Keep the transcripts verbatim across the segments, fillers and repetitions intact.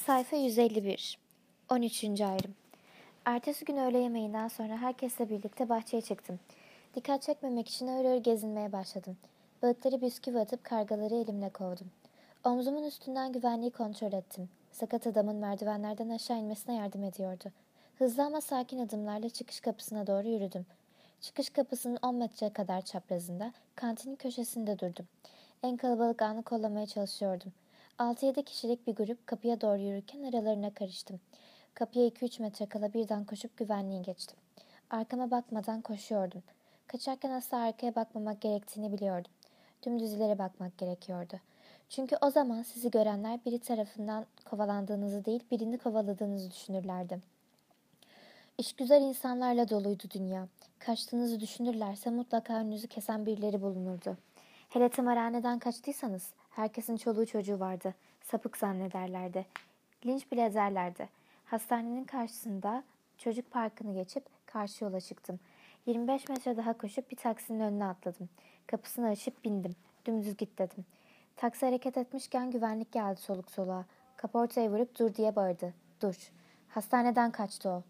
Sayfa yüz elli bir. on üçüncü ayrım. Ertesi gün öğle yemeğinden sonra herkesle birlikte bahçeye çıktım. Dikkat çekmemek için ağır ağır gezinmeye başladım. Balıkları bisküvi atıp kargaları elimle kovdum. Omzumun üstünden güvenliği kontrol ettim. Sakat adamın merdivenlerden aşağı inmesine yardım ediyordu. Hızlı ama sakin adımlarla çıkış kapısına doğru yürüdüm. Çıkış kapısının on metre kadar çaprazında, kantinin köşesinde durdum. En kalabalık anı kollamaya çalışıyordum. altı yedi kişilik bir grup kapıya doğru yürürken aralarına karıştım. Kapıya iki üç metre kala birden koşup güvenliği geçtim. Arkama bakmadan koşuyordum. Kaçarken asla arkaya bakmamak gerektiğini biliyordum. Dümdüz ileri bakmak gerekiyordu. Çünkü o zaman sizi görenler biri tarafından kovalandığınızı değil, birini kovaladığınızı düşünürlerdi. İşgüzar insanlarla doluydu dünya. Kaçtığınızı düşünürlerse mutlaka önünüzü kesen birileri bulunurdu. Hele tımarhaneden kaçtıysanız herkesin çoluğu çocuğu vardı. Sapık zannederlerdi. Linç bile ederlerdi. Hastanenin karşısında çocuk parkını geçip karşı yola çıktım. yirmi beş metre daha koşup bir taksinin önüne atladım. Kapısını açıp bindim. Dümdüz git dedim. Taksi hareket etmişken güvenlik geldi soluk soluğa. Kaportayı vurup dur diye bağırdı. Dur. Hastaneden kaçtı o.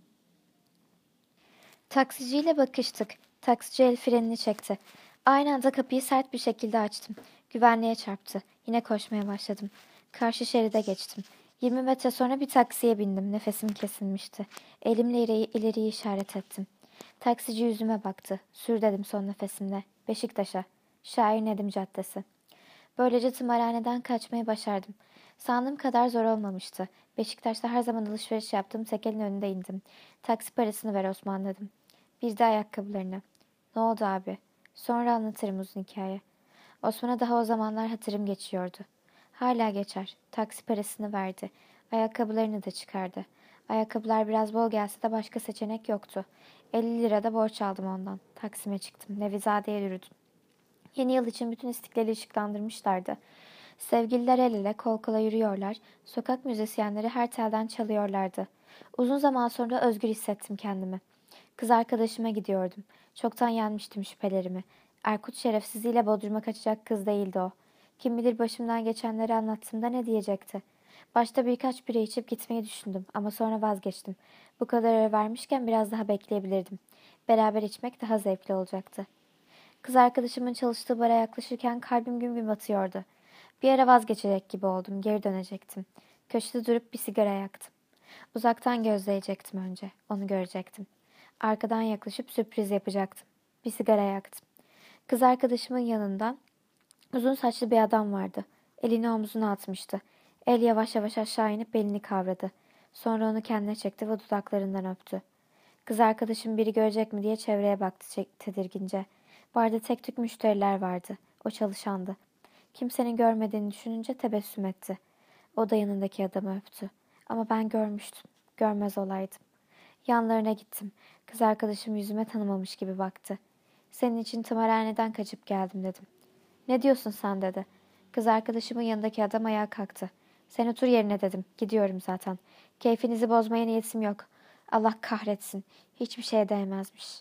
Taksiciyle bakıştık. Taksici el frenini çekti. Aynı anda kapıyı sert bir şekilde açtım. Güvenliğe çarptı. Yine koşmaya başladım. Karşı şeride geçtim. yirmi metre sonra bir taksiye bindim. Nefesim kesilmişti. Elimle ileri, ileriyi işaret ettim. Taksici yüzüme baktı. Sür dedim son nefesimle. Beşiktaş'a. Şair Nedim Caddesi. Böylece tımarhaneden kaçmayı başardım. Sandığım kadar zor olmamıştı. Beşiktaş'ta her zaman alışveriş yaptığım tekelin önünde indim. Taksi parasını ver Osman dedim. Bir de ayakkabılarını. Ne oldu abi? Sonra anlatırım uzun hikaye. Osman'a daha o zamanlar hatırım geçiyordu. Hala geçer. Taksi parasını verdi. Ayakkabılarını da çıkardı. Ayakkabılar biraz bol gelse de başka seçenek yoktu. elli lira da borç aldım ondan. Taksim'e çıktım. Nevizade'ye yürüdüm. Yeni yıl için bütün istiklali ışıklandırmışlardı. Sevgililer el ele kol kola yürüyorlar, sokak müzisyenleri her telden çalıyorlardı. Uzun zaman sonra özgür hissettim kendimi. Kız arkadaşıma gidiyordum. Çoktan yenmiştim şüphelerimi. Erkut şerefsizliğiyle Bodrum'a kaçacak kız değildi o. Kim bilir başımdan geçenleri anlattığımda ne diyecekti. Başta birkaç bira içip gitmeyi düşündüm ama sonra vazgeçtim. Bu kadar ara vermişken biraz daha bekleyebilirdim. Beraber içmek daha zevkli olacaktı. Kız arkadaşımın çalıştığı bara yaklaşırken kalbim güm güm atıyordu. Bir ara vazgeçecek gibi oldum, geri dönecektim. Köşede durup bir sigara yaktım. Uzaktan gözleyecektim önce, onu görecektim. Arkadan yaklaşıp sürpriz yapacaktım. Bir sigara yaktım. Kız arkadaşımın yanından uzun saçlı bir adam vardı. Elini omzuna atmıştı. El yavaş yavaş aşağı inip belini kavradı. Sonra onu kendine çekti ve dudaklarından öptü. Kız arkadaşım biri görecek mi diye çevreye baktı tedirgince. Barda tek tük müşteriler vardı. O çalışandı. Kimsenin görmediğini düşününce tebessüm etti. O da yanındaki adamı öptü. Ama ben görmüştüm. Görmez olaydım. Yanlarına gittim. Kız arkadaşım yüzüme tanımamış gibi baktı. Senin için tımarhaneden kaçıp geldim dedim. Ne diyorsun sen dedi. Kız arkadaşımın yanındaki adam ayağa kalktı. Sen otur yerine dedim. Gidiyorum zaten. Keyfinizi bozmaya niyetim yok. Allah kahretsin. Hiçbir şeye değmezmiş.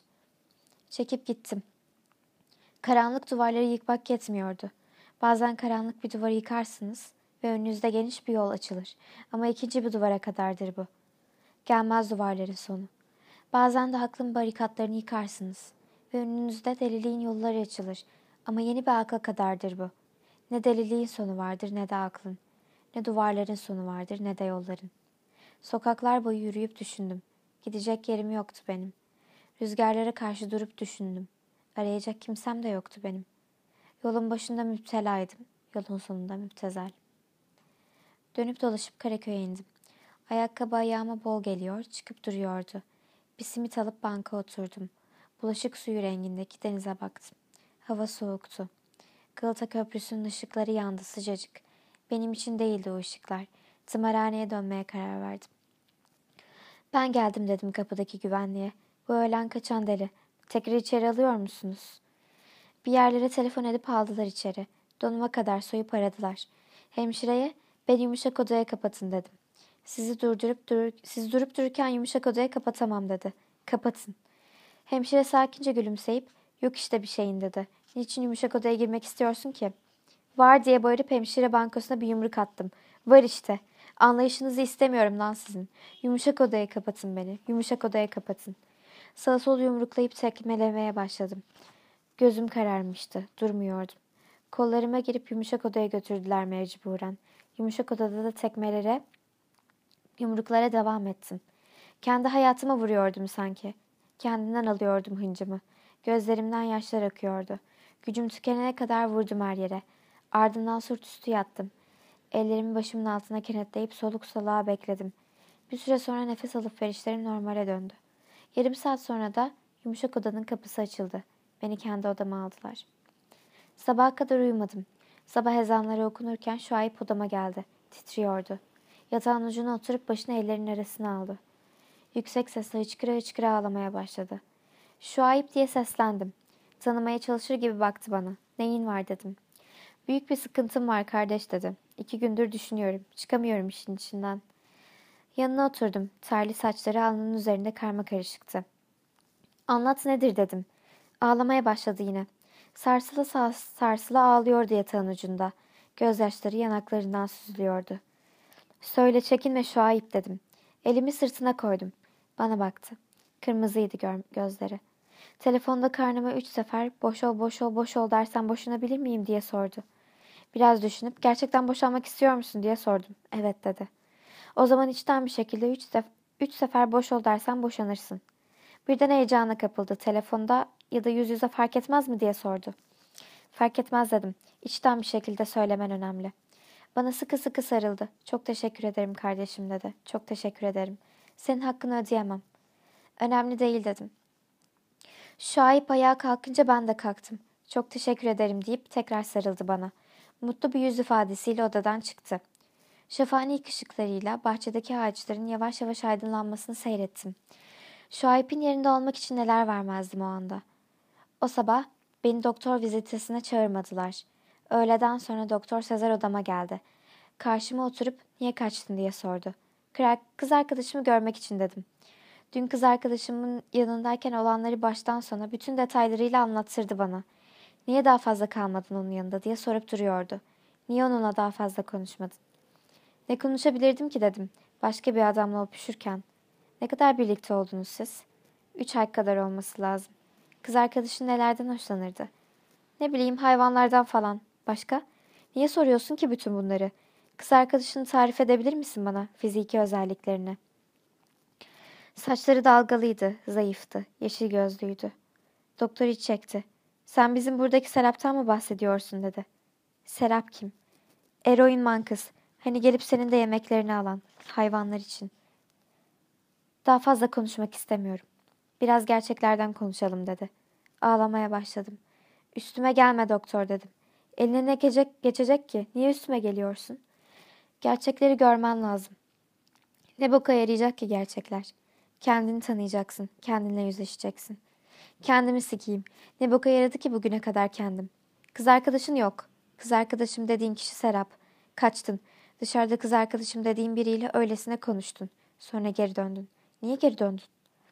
Çekip gittim. Karanlık duvarları yıkmak yetmiyordu. Bazen karanlık bir duvarı yıkarsınız ve önünüzde geniş bir yol açılır. Ama ikinci bir duvara kadardır bu. Gelmez duvarların sonu. Bazen de aklın barikatlarını yıkarsınız ve önünüzde deliliğin yolları açılır. Ama yeni bir akla kadardır bu. Ne deliliğin sonu vardır ne de aklın. Ne duvarların sonu vardır ne de yolların. Sokaklar boyu yürüyüp düşündüm. Gidecek yerim yoktu benim. Rüzgarlara karşı durup düşündüm. Arayacak kimsem de yoktu benim. Yolun başında müptelaydım. Yolun sonunda müptezel. Dönüp dolaşıp Karaköy'e indim. Ayakkabı ayağıma bol geliyor, çıkıp duruyordu. Bir simit alıp banka oturdum. Bulaşık suyu rengindeki denize baktım. Hava soğuktu. Galata Köprüsü'nün ışıkları yandı sıcacık. Benim için değildi o ışıklar. Tımarhaneye dönmeye karar verdim. Ben geldim dedim kapıdaki güvenliğe. Bu öğlen kaçan deli. Tekrar içeri alıyor musunuz? Bir yerlere telefon edip aldılar içeri. Donuma kadar soyup aradılar. Hemşireye beni yumuşak odaya kapatın dedim. Sizi durdurup durur, siz durup dururken yumuşak odaya kapatamam dedi. Kapatın. Hemşire sakince gülümseyip yok işte bir şeyin dedi. Niçin yumuşak odaya girmek istiyorsun ki? Var diye bağırıp hemşire bankosuna bir yumruk attım. Var işte. Anlayışınızı istemiyorum lan sizin. Yumuşak odaya kapatın beni. Yumuşak odaya kapatın. Sağa sola yumruklayıp tekmelemeye başladım. Gözüm kararmıştı. Durmuyordum. Kollarıma girip yumuşak odaya götürdüler mecburen. Yumuşak odada da tekmelere, yumruklara devam ettim. Kendi hayatıma vuruyordum sanki. Kendimden alıyordum hıncımı. Gözlerimden yaşlar akıyordu. Gücüm tükenene kadar vurdum her yere. Ardından sırt üstü yattım. Ellerimi başımın altına kenetleyip soluk soluğa bekledim. Bir süre sonra nefes alıp verişlerim normale döndü. Yarım saat sonra da yumuşak odanın kapısı açıldı. Beni kendi odama aldılar. Sabaha kadar uyumadım. Sabah ezanları okunurken Şuayb odama geldi. Titriyordu. Yatağın ucuna oturup başını ellerinin arasına aldı. Yüksek sesle hıçkıra hıçkıra ağlamaya başladı. Şuayb diye seslendim. Tanımaya çalışır gibi baktı bana. Neyin var dedim. Büyük bir sıkıntım var kardeş dedi. İki gündür düşünüyorum. Çıkamıyorum işin içinden. Yanına oturdum. Terli saçları alnının üzerinde karma karışıktı. Anlat nedir dedim. Ağlamaya başladı yine. Sarsıla sarsıla ağlıyordu yatağın ucunda. Gözyaşları yanaklarından süzülüyordu. Söyle çekinme Şuayb dedim. Elimi sırtına koydum. Bana baktı. Kırmızıydı gö- gözleri. Telefonda karnıma üç sefer boş ol boş ol boş ol dersen boşanabilir miyim diye sordu. Biraz düşünüp gerçekten boşanmak istiyor musun diye sordum. Evet dedi. O zaman içten bir şekilde üç, sef- üç sefer boş ol dersen boşanırsın. Birden heyecana kapıldı. Telefonda ya da yüz yüze fark etmez mi diye sordu. Fark etmez dedim. İçten bir şekilde söylemen önemli. Bana sıkı sıkı sarıldı. Çok teşekkür ederim kardeşim dedi. Çok teşekkür ederim. Senin hakkını ödeyemem. Önemli değil dedim. Şuayb ayağa kalkınca ben de kalktım. Çok teşekkür ederim deyip tekrar sarıldı bana. Mutlu bir yüz ifadesiyle odadan çıktı. Şafağın ilk ışıklarıyla bahçedeki ağaçların yavaş yavaş aydınlanmasını seyrettim. Şuayb'in yerinde olmak için neler vermezdim o anda. O sabah beni doktor vizitesine çağırmadılar. Öğleden sonra Doktor Sezer odama geldi. Karşıma oturup niye kaçtın diye sordu. Kız arkadaşımı görmek için dedim. Dün kız arkadaşımın yanındayken olanları baştan sona bütün detaylarıyla anlattırdı bana. Niye daha fazla kalmadın onun yanında diye sorup duruyordu. Niye onunla daha fazla konuşmadın? Ne konuşabilirdim ki dedim. Başka bir adamla öpüşürken. Ne kadar birlikte oldunuz siz? Üç ay kadar olması lazım. Kız arkadaşın nelerden hoşlanırdı? Ne bileyim hayvanlardan falan. Başka? Niye soruyorsun ki bütün bunları? Kız arkadaşını tarif edebilir misin bana fiziki özelliklerini? Saçları dalgalıydı, zayıftı, yeşil gözlüydü. Doktor iç çekti. Sen bizim buradaki Serap'tan mı bahsediyorsun dedi. Serap kim? Eroin mankız. Hani gelip senin de yemeklerini alan. Hayvanlar için. Daha fazla konuşmak istemiyorum. Biraz gerçeklerden konuşalım dedi. Ağlamaya başladım. Üstüme gelme doktor dedim. Eline ne geçecek, geçecek ki? Niye üstüme geliyorsun? Gerçekleri görmen lazım. Ne boka yarayacak ki gerçekler? Kendini tanıyacaksın. Kendinle yüzleşeceksin. Kendimi sikeyim. Ne boka yaradı ki bugüne kadar kendim. Kız arkadaşın yok. Kız arkadaşım dediğin kişi Serap. Kaçtın. Dışarıda kız arkadaşım dediğin biriyle öylesine konuştun. Sonra geri döndün. Niye geri döndün?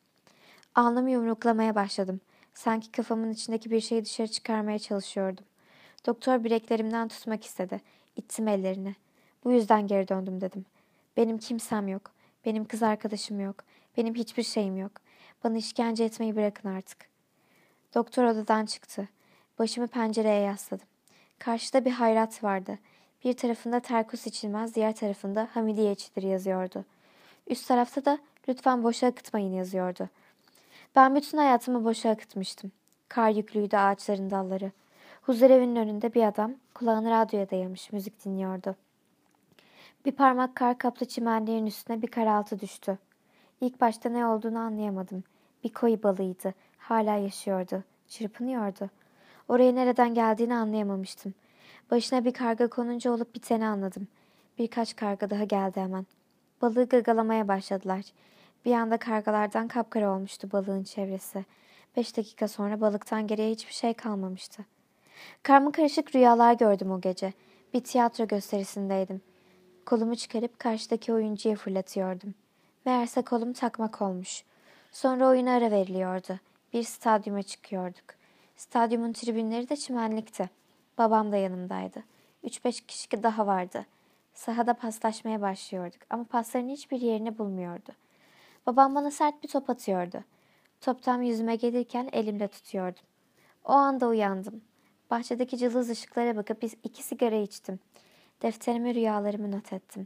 Alnımı yumruklamaya başladım. Sanki kafamın içindeki bir şeyi dışarı çıkarmaya çalışıyordum. Doktor bileklerimden tutmak istedi. İttim ellerini. Bu yüzden geri döndüm dedim. Benim kimsem yok. Benim kız arkadaşım yok. Benim hiçbir şeyim yok. Bana işkence etmeyi bırakın artık. Doktor odadan çıktı. Başımı pencereye yasladım. Karşıda bir hayrat vardı. Bir tarafında terkos içilmez, diğer tarafında hamidiye içilir yazıyordu. Üst tarafta da lütfen boşa akıtmayın yazıyordu. Ben bütün hayatımı boşa akıtmıştım. Kar yüklüydü ağaçların dalları. Huzurevinin önünde bir adam kulağını radyoya dayamış müzik dinliyordu. Bir parmak kar kaplı çimenlerin üstüne bir karaltı düştü. İlk başta ne olduğunu anlayamadım. Bir koyu balığıydı. Hala yaşıyordu. Çırpınıyordu. Oraya nereden geldiğini anlayamamıştım. Başına bir karga konunca olup biteni anladım. Birkaç karga daha geldi hemen. Balığı gagalamaya başladılar. Bir anda kargalardan kapkara olmuştu balığın çevresi. Beş dakika sonra balıktan geriye hiçbir şey kalmamıştı. Karmakarışık rüyalar gördüm o gece. Bir tiyatro gösterisindeydim. Kolumu çıkarıp karşıdaki oyuncuya fırlatıyordum. Meğerse kolum takmak olmuş. Sonra oyuna ara veriliyordu. Bir stadyuma çıkıyorduk. Stadyumun tribünleri de çimenlikti. Babam da yanımdaydı. Üç beş kişi daha vardı. Sahada paslaşmaya başlıyorduk ama pasların hiçbir yerini bulmuyordu. Babam bana sert bir top atıyordu. Top tam yüzüme gelirken elimde tutuyordum. O anda uyandım. Bahçedeki cılız ışıklara bakıp iki sigara içtim. Defterime rüyalarımı not ettim.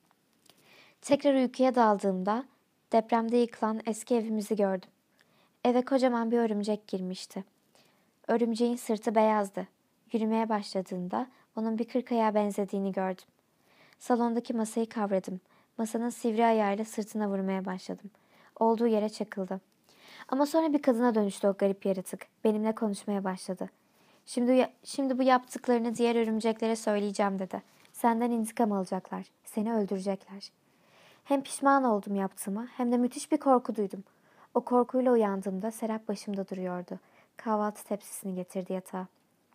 Tekrar uykuya daldığımda depremde yıkılan eski evimizi gördüm. Eve kocaman bir örümcek girmişti. Örümceğin sırtı beyazdı. Yürümeye başladığında onun bir kırk ayağa benzediğini gördüm. Salondaki masayı kavradım. Masanın sivri ayağıyla sırtına vurmaya başladım. Olduğu yere çakıldı. Ama sonra bir kadına dönüştü o garip yaratık. Benimle konuşmaya başladı. Şimdi, şimdi bu yaptıklarını diğer örümceklere söyleyeceğim dedi. Senden intikam alacaklar. Seni öldürecekler. Hem pişman oldum yaptığıma hem de müthiş bir korku duydum. O korkuyla uyandığımda Serap başımda duruyordu. Kahvaltı tepsisini getirdi yatağa.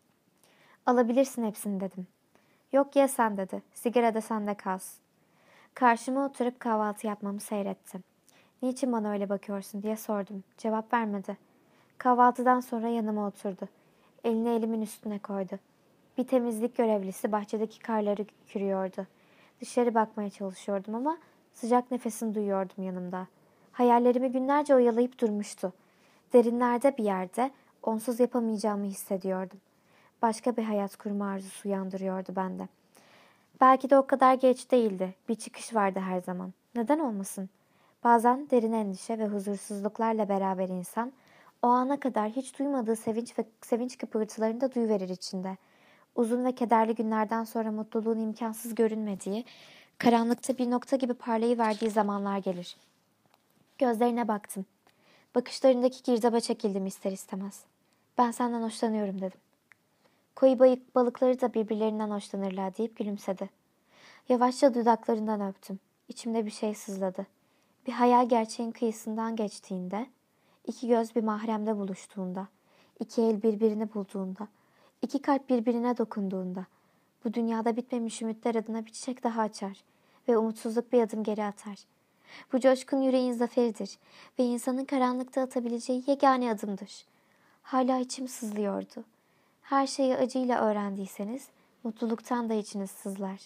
Alabilirsin hepsini dedim. Yok ye sen dedi. Sigara da sende kalsın. Karşıma oturup kahvaltı yapmamı seyretti. Niçin bana öyle bakıyorsun diye sordum. Cevap vermedi. Kahvaltıdan sonra yanıma oturdu. Elini elimin üstüne koydu. Bir temizlik görevlisi bahçedeki karları kürüyordu. Dışarı bakmaya çalışıyordum ama sıcak nefesini duyuyordum yanımda. Hayallerimi günlerce oyalayıp durmuştu. Derinlerde bir yerde onsuz yapamayacağımı hissediyordum. Başka bir hayat kurma arzusu uyandırıyordu bende. Belki de o kadar geç değildi. Bir çıkış vardı her zaman. Neden olmasın? Bazen derin endişe ve huzursuzluklarla beraber insan o ana kadar hiç duymadığı sevinç ve sevinç kıpırtılarını da duyuverir içinde. Uzun ve kederli günlerden sonra mutluluğun imkansız görünmediği, karanlıkta bir nokta gibi parlayıverdiği zamanlar gelir. Gözlerine baktım. Bakışlarındaki girdaba çekildim ister istemez. Ben senden hoşlanıyorum dedim. Koyu bayık balıkları da birbirlerinden hoşlanırlar deyip gülümsedi. Yavaşça dudaklarından öptüm. İçimde bir şey sızladı. Bir hayal gerçeğin kıyısından geçtiğinde, iki göz bir mahremde buluştuğunda, iki el birbirini bulduğunda, iki kalp birbirine dokunduğunda, bu dünyada bitmemiş ümitler adına bir çiçek daha açar ve umutsuzluk bir adım geri atar. Bu coşkun yüreğin zaferidir ve insanın karanlıkta atabileceği yegane adımdır. Hala içim sızlıyordu. Her şeyi acıyla öğrendiyseniz, mutluluktan da içiniz sızlar.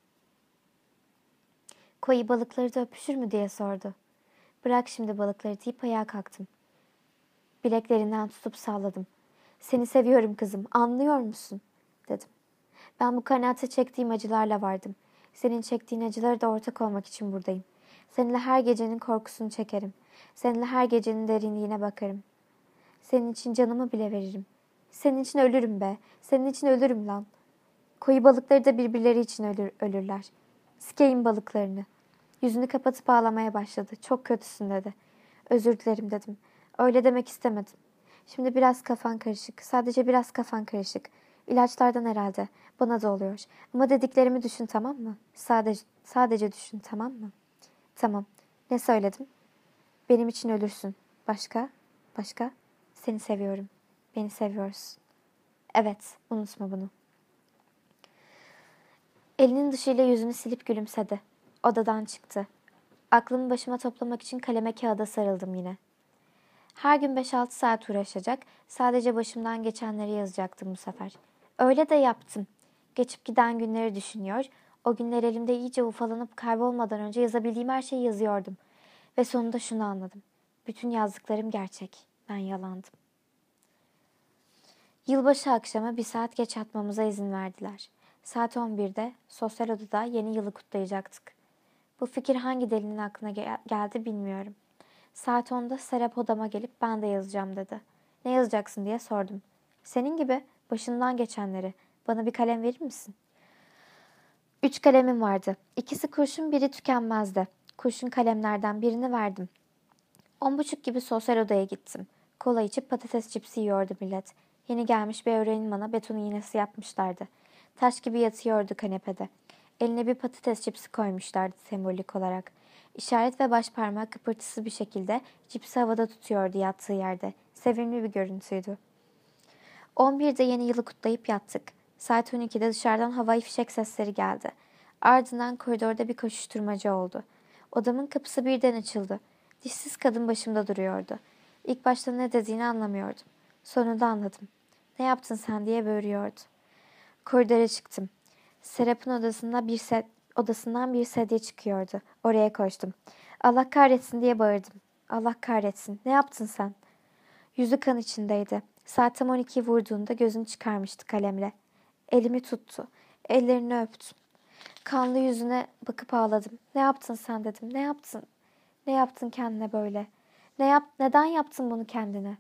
Koyu balıkları da öpüşür mü diye sordu. Bırak şimdi balıkları deyip ayağa kalktım. Bileklerinden tutup salladım. Seni seviyorum kızım, anlıyor musun? Dedim. Ben bu kanaate çektiğim acılarla vardım. Senin çektiğin acılara da ortak olmak için buradayım. Seninle her gecenin korkusunu çekerim. Seninle her gecenin derinliğine bakarım. Senin için canımı bile veririm. Senin için ölürüm be. Senin için ölürüm lan. Koyu balıkları da birbirleri için ölür, ölürler. Sikeyim balıklarını. Yüzünü kapatıp ağlamaya başladı. Çok kötüsün dedi. Özür dilerim dedim. Öyle demek istemedim. Şimdi biraz kafan karışık. Sadece biraz kafan karışık. İlaçlardan herhalde. Bana da oluyor. Ama dediklerimi düşün, tamam mı? Sadece, sadece düşün, tamam mı? Tamam. Ne söyledim? Benim için ölürsün. Başka? Başka? Seni seviyorum. Beni seviyorsun. Evet, unutma bunu. Elinin dışıyla yüzünü silip gülümsedi. Odadan çıktı. Aklımı başıma toplamak için kaleme kağıda sarıldım yine. Her gün beş altı saat uğraşacak, sadece başımdan geçenleri yazacaktım bu sefer. Öyle de yaptım. Geçip giden günleri düşünüyor, o günler elimde iyice ufalanıp kaybolmadan önce yazabildiğim her şeyi yazıyordum. Ve sonunda şunu anladım. Bütün yazdıklarım gerçek. Ben yalandım. Yılbaşı akşamı bir saat geç yatmamıza izin verdiler. Saat on birde sosyal odada yeni yılı kutlayacaktık. Bu fikir hangi delinin aklına gel- geldi bilmiyorum. Saat onda Serap odama gelip ben de yazacağım dedi. Ne yazacaksın diye sordum. Senin gibi başından geçenleri. Bana bir kalem verir misin? Üç kalemim vardı. İkisi kurşun, biri tükenmezdi. Kurşun kalemlerden birini verdim. On buçuk gibi sosyal odaya gittim. Kola içip patates cipsi yiyordu millet. Yeni gelmiş bir öğrenin bana beton iğnesi yapmışlardı. Taş gibi yatıyordu kanepede. Eline bir patates cipsi koymuşlardı sembolik olarak. İşaret ve baş parmağı kıpırtısız bir şekilde cipsi havada tutuyordu yattığı yerde. Sevimli bir görüntüydü. on birde yeni yılı kutlayıp yattık. Saat on ikide dışarıdan havai fişek sesleri geldi. Ardından koridorda bir koşuşturmaca oldu. Odamın kapısı birden açıldı. Dişsiz kadın başımda duruyordu. İlk başta ne dediğini anlamıyordum. Sonunda anladım. Ne yaptın sen diye böğürüyordu. Koridora çıktım. Serap'ın odasında bir set, Odasından bir sedye çıkıyordu. Oraya koştum. Allah kahretsin diye bağırdım. Allah kahretsin. Ne yaptın sen? Yüzü kan içindeydi. Saat tam on ikiyi vurduğunda gözünü çıkarmıştı kalemle. Elimi tuttu. Ellerini öptüm. Kanlı yüzüne bakıp ağladım. Ne yaptın sen dedim. Ne yaptın? Ne yaptın kendine böyle? Ne yap Neden yaptın bunu kendine?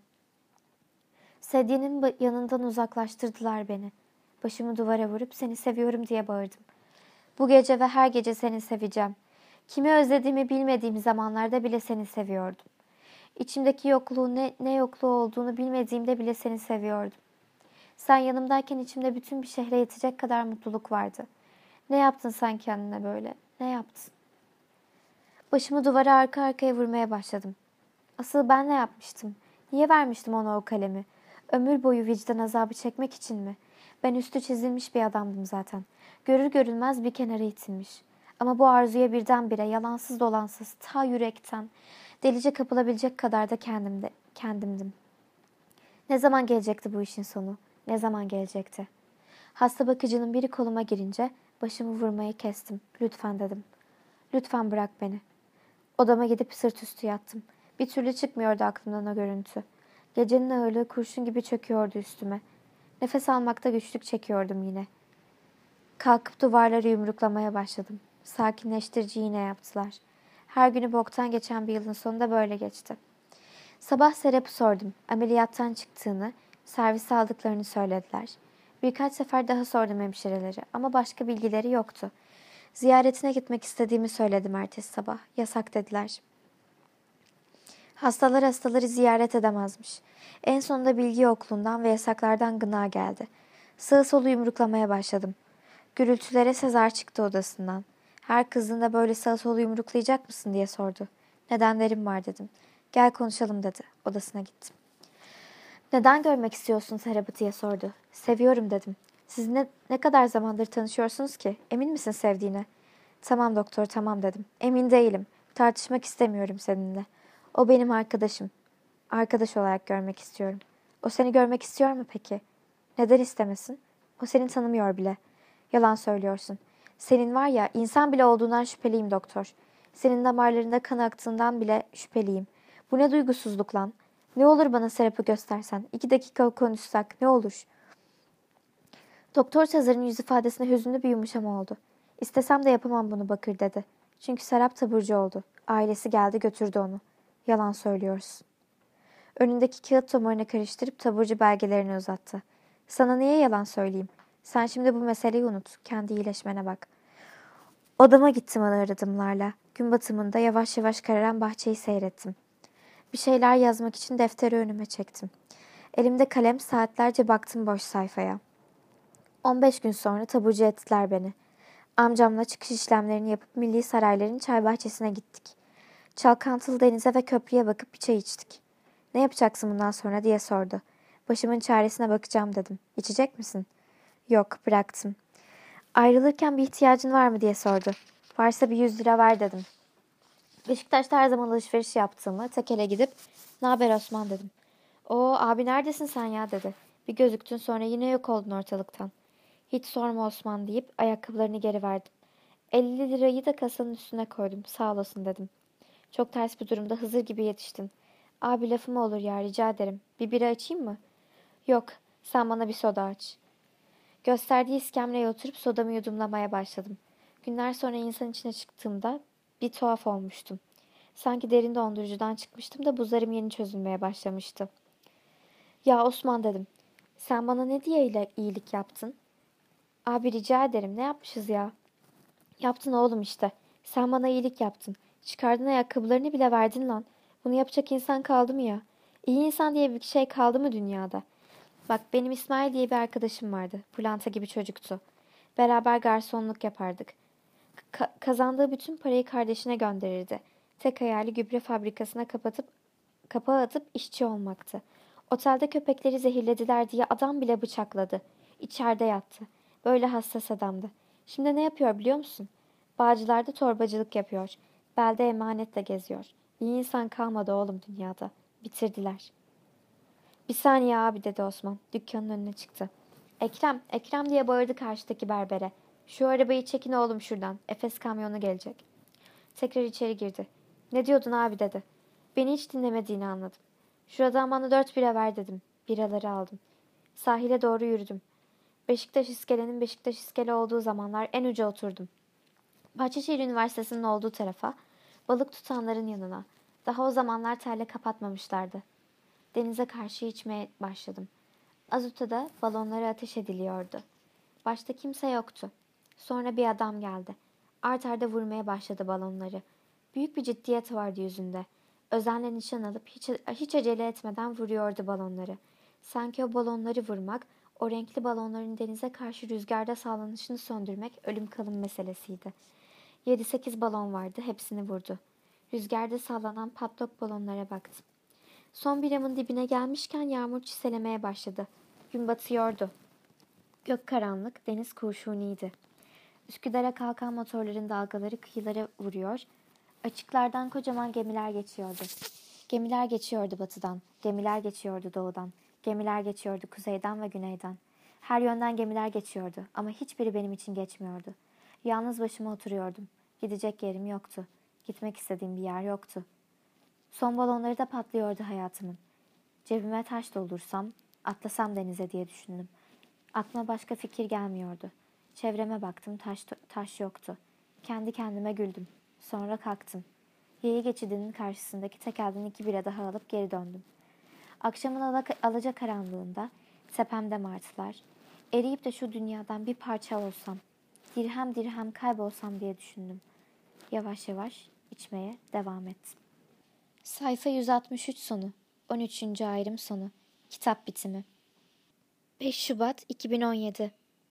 Sedyenin yanından uzaklaştırdılar beni. Başımı duvara vurup seni seviyorum diye bağırdım. Bu gece ve her gece seni seveceğim. Kimi özlediğimi bilmediğim zamanlarda bile seni seviyordum. İçimdeki yokluğu ne, ne yokluğu olduğunu bilmediğimde bile seni seviyordum. Sen yanımdayken içimde bütün bir şehre yetecek kadar mutluluk vardı. Ne yaptın sen kendine böyle? Ne yaptın? Başımı duvara arka arkaya vurmaya başladım. Asıl ben ne yapmıştım? Niye vermiştim ona o kalemi? Ömür boyu vicdan azabı çekmek için mi? Ben üstü çizilmiş bir adamdım zaten. Görür görülmez bir kenara itilmiş. Ama bu arzuya birdenbire yalansız dolansız ta yürekten delice kapılabilecek kadar da kendimde, kendimdim. Ne zaman gelecekti bu işin sonu? Ne zaman gelecekti? Hasta bakıcının biri koluma girince başımı vurmayı kestim. Lütfen dedim. Lütfen bırak beni. Odama gidip sırt üstü yattım. Bir türlü çıkmıyordu aklımdan o görüntü. Gecenin ağırlığı kurşun gibi çöküyordu üstüme. Nefes almakta güçlük çekiyordum yine. Kalkıp duvarları yumruklamaya başladım. Sakinleştirici iğne yaptılar. Her günü boktan geçen bir yılın sonunda böyle geçti. Sabah Serap'ı sordum. Ameliyattan çıktığını, servise aldıklarını söylediler. Birkaç sefer daha sordum hemşireleri ama başka bilgileri yoktu. Ziyaretine gitmek istediğimi söyledim ertesi sabah. Yasak dediler. Hastalar hastaları ziyaret edemezmiş. En sonunda bilgi yokluğundan ve yasaklardan gına geldi. Sağı solu yumruklamaya başladım. Gürültülere Sezar çıktı odasından. Her kızdığında böyle sağı solu yumruklayacak mısın diye sordu. Nedenlerim var dedim. Gel konuşalım dedi. Odasına gittim. Neden görmek istiyorsun Serap'ı diye sordu. Seviyorum dedim. Siz ne, ne kadar zamandır tanışıyorsunuz ki? Emin misin sevdiğine? Tamam doktor tamam dedim. Emin değilim. Tartışmak istemiyorum seninle. O benim arkadaşım. Arkadaş olarak görmek istiyorum. O seni görmek istiyor mu peki? Neden istemesin? O seni tanımıyor bile. Yalan söylüyorsun. Senin var ya insan bile olduğundan şüpheliyim doktor. Senin damarlarında kan aktığından bile şüpheliyim. Bu ne duygusuzluk lan? Ne olur bana Serap'ı göstersen. İki dakika konuşsak ne olur? Doktor Sezar'ın yüz ifadesine hüzünlü bir yumuşama oldu. İstesem de yapamam bunu Bakır dedi. Çünkü Serap taburcu oldu. Ailesi geldi götürdü onu. Yalan söylüyorsun. Önündeki kağıt tomarını karıştırıp taburcu belgelerini uzattı. Sana niye yalan söyleyeyim? Sen şimdi bu meseleyi unut. Kendi iyileşmene bak. Odama gittim ağır adımlarla. Gün batımında yavaş yavaş kararan bahçeyi seyrettim. Bir şeyler yazmak için defteri önüme çektim. Elimde kalem saatlerce baktım boş sayfaya. on beş gün sonra taburcu ettiler beni. Amcamla çıkış işlemlerini yapıp Milli Sarayların çay bahçesine gittik. Çalkantılı denize ve köprüye bakıp bir çay içtik. Ne yapacaksın bundan sonra diye sordu. Başımın çaresine bakacağım dedim. İçecek misin? Yok bıraktım. Ayrılırken bir ihtiyacın var mı diye sordu. Varsa bir yüz lira ver dedim. Beşiktaş'ta her zaman alışveriş yaptığımı tekele gidip "Naber Osman?" dedim. "Oo abi neredesin sen ya?" dedi. Bir gözüktün sonra yine yok oldun ortalıktan. Hiç sorma Osman deyip ayakkabılarını geri verdim. elli lirayı da kasanın üstüne koydum. Sağ olasın dedim. Çok ters bir durumda Hızır gibi yetiştin. Abi lafı mı olur ya rica ederim. Bir bira açayım mı? Yok sen bana bir soda aç. Gösterdiği iskemleye oturup sodamı yudumlamaya başladım. Günler sonra insan içine çıktığımda bir tuhaf olmuştum. Sanki derin dondurucudan çıkmıştım da buzlarım yeni çözülmeye başlamıştı. Ya Osman dedim. Sen bana ne diye iyilik yaptın? Abi rica ederim ne yapmışız ya? Yaptın oğlum işte. Sen bana iyilik yaptın. Çıkardın ayakkabılarını bile verdin lan. Bunu yapacak insan kaldı mı ya? İyi insan diye bir şey kaldı mı dünyada? Bak benim İsmail diye bir arkadaşım vardı. Pırlanta gibi çocuktu. Beraber garsonluk yapardık. Ka- kazandığı bütün parayı kardeşine gönderirdi. Tek hayali gübre fabrikasına kapatıp kapağı atıp işçi olmaktı. Otelde köpekleri zehirlediler diye adam bile bıçakladı. İçeride yattı. Böyle hassas adamdı. Şimdi ne yapıyor biliyor musun? Bağcılarda torbacılık yapıyor. Belde emanetle geziyor. İyi insan kalmadı oğlum dünyada. Bitirdiler. Bir saniye abi dedi Osman. Dükkanın önüne çıktı. Ekrem, Ekrem diye bağırdı karşıdaki berbere. Şu arabayı çekin oğlum şuradan. Efes kamyonu gelecek. Tekrar içeri girdi. Ne diyordun abi dedi. Beni hiç dinlemediğini anladım. Şuradan bana dört bira ver dedim. Biraları aldım. Sahile doğru yürüdüm. Beşiktaş iskelenin Beşiktaş iskele olduğu zamanlar en uca oturdum. Bahçeşehir Üniversitesi'nin olduğu tarafa, balık tutanların yanına. Daha o zamanlar terle kapatmamışlardı. Denize karşı içmeye başladım. Azutada balonlara ateş ediliyordu. Başta kimse yoktu. Sonra bir adam geldi. Art arda vurmaya başladı balonları. Büyük bir ciddiyet vardı yüzünde. Özenle nişan alıp hiç, hiç acele etmeden vuruyordu balonları. Sanki o balonları vurmak, o renkli balonların denize karşı rüzgarda sallanışını söndürmek ölüm kalım meselesiydi. Yedi sekiz balon vardı, hepsini vurdu. Rüzgarda sallanan patlok balonlara baktım. Son biramın dibine gelmişken yağmur çiselemeye başladı. Gün batıyordu. Gök karanlık, deniz kurşuniydi. Üsküdar'a kalkan motorların dalgaları kıyılara vuruyor. Açıklardan kocaman gemiler geçiyordu. Gemiler geçiyordu batıdan, gemiler geçiyordu doğudan, gemiler geçiyordu kuzeyden ve güneyden. Her yönden gemiler geçiyordu ama hiçbiri benim için geçmiyordu. Yalnız başıma oturuyordum. Gidecek yerim yoktu. Gitmek istediğim bir yer yoktu. Son balonları da patlıyordu hayatımın. Cebime taş doldursam, atlasam denize diye düşündüm. Aklıma başka fikir gelmiyordu. Çevreme baktım, taş, taş yoktu. Kendi kendime güldüm. Sonra kalktım. Yaya geçidinin karşısındaki tekelden iki bira daha alıp geri döndüm. Akşamın ala, alacakaranlığında tepemde martılar. Eriyip de şu dünyadan bir parça olsam, dirhem dirhem kaybolsam diye düşündüm. Yavaş yavaş içmeye devam ettim. Sayfa yüz altmış üç sonu. on üçüncü ayrım sonu. Kitap bitimi. beş Şubat iki bin on yedi